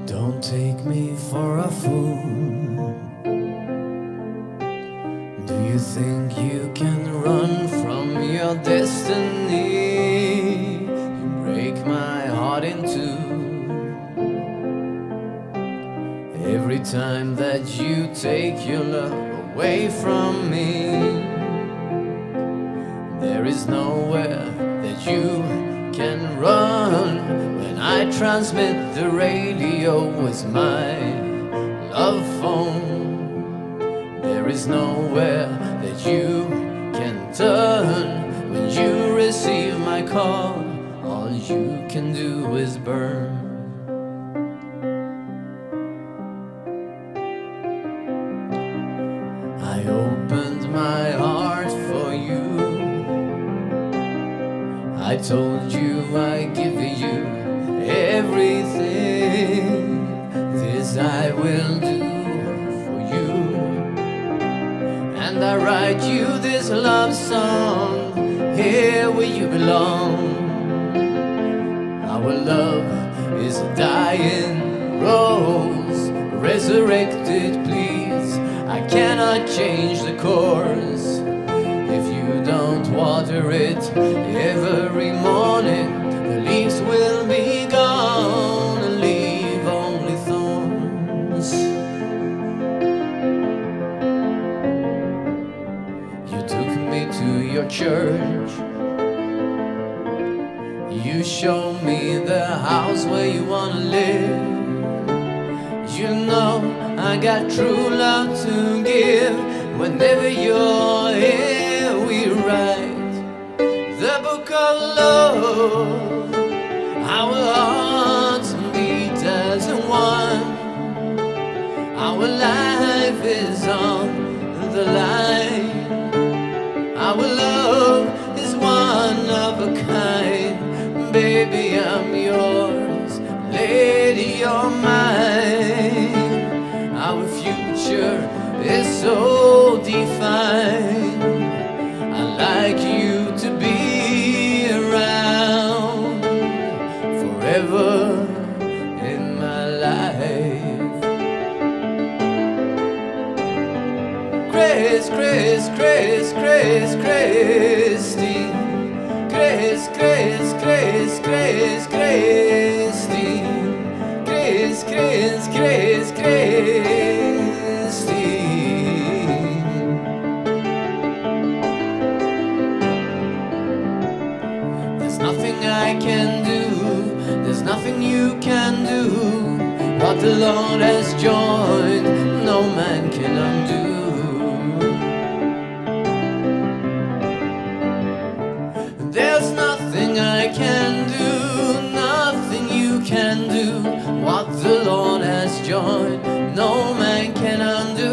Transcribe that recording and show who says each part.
Speaker 1: Don't take me for a fool. Do you think you can run from your destiny? You break my heart in two. Every time that you take your love away from me, there is nowhere that you can run. When I transmit the radio with my love phone, there is nowhere that you can turn. When you receive my call, all you can do is burn. I opened my heart for you. I told you I give you everything. This I will do for you. And I write you this love song here where you belong. Our love is a dying rose, resurrected, please. I cannot change the course if you don't water it every morning. The leaves will be gone and leave only thorns. You took me to your church. You showed me the house where you wanna live. You know I got true love to give. Whenever you're here, we write the book of love. Our hearts beat as one. Our life is on the line. Our love is one of a kind. Baby, I'm yours. Lady, you're mine. Our future is so defined. I'd like you to be around forever in my life. Grace, Grace, Grace, Grace, Christine. Grace, Grace, Grace, Grace, Christine. Grace, Grace, Grace, Christine. There's nothing I can do, there's nothing you can do. What the Lord has joined, no man can undo. There's nothing I can do, nothing you can do. What the Lord has joined, no man can undo.